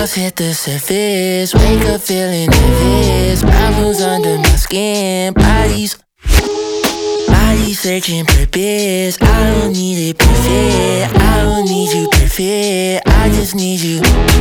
Clouds hit the surface, wake up feeling nervous. Problems under my skin, body searching purpose. I don't need it perfect, I don't need you perfect, I just need you.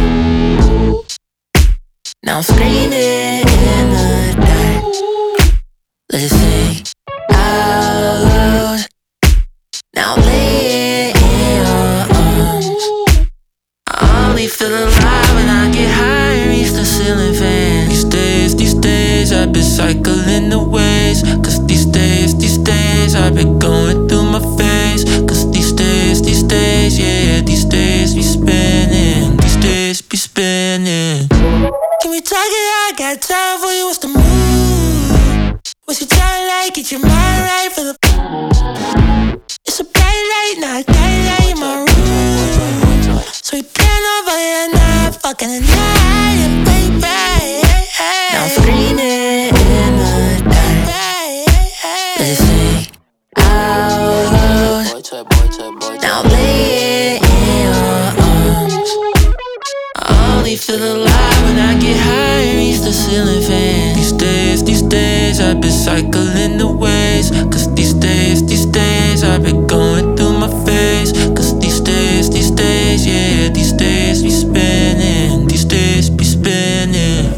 Now I'm screaming in the dark. Let's sing out loud. Now lay in your arms. I only feel alive when I get high and reach the ceiling fan. These days I've been cycling the ways. Cause these days I've been going through my phase. Cause these days, yeah, these days be spinning. These days be spinning. Can we talk it out? Got time for you, what's the mood? What's your time like? Get your mind right for the. It's a bright light, not a bright light in my room. So we plan over your night, fucking the night and baby. Now I'm screaming in the dark. Let's sing out loud. Now lay it in your arms. I only feel alive when I get high and reach the ceiling fan. These days I've been cycling the ways. Cause these days I've been going through my phase. Cause these days, yeah, these days be spinning. These days be spinning.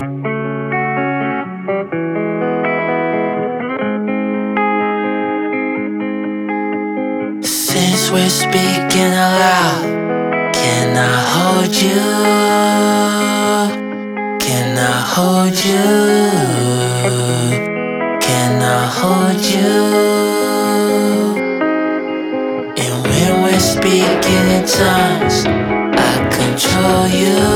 Since we're speaking aloud, can I hold you? Can I hold you? Can I hold you? And when we're speaking in tongues, I control you.